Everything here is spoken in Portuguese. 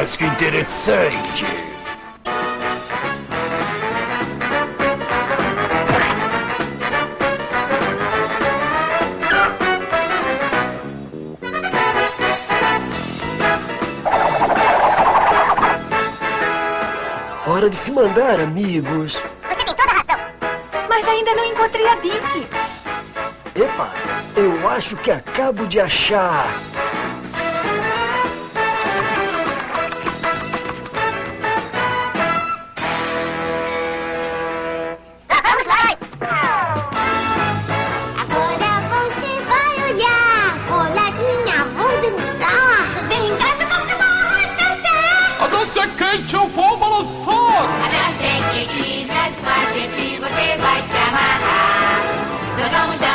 Mas que interessante. Hora de se mandar, amigos. Você tem toda a razão. Mas ainda não encontrei a Bink. Epa, eu acho que acabo de achar. Lá vamos nós. Agora você vai olhar. Roladinha, vou dançar. Vem cá, vamos dançar. A dança é quente, eu vou balançar. A dança é quente, dance com a gente, você vai se amarrar. Nós vamos dançar.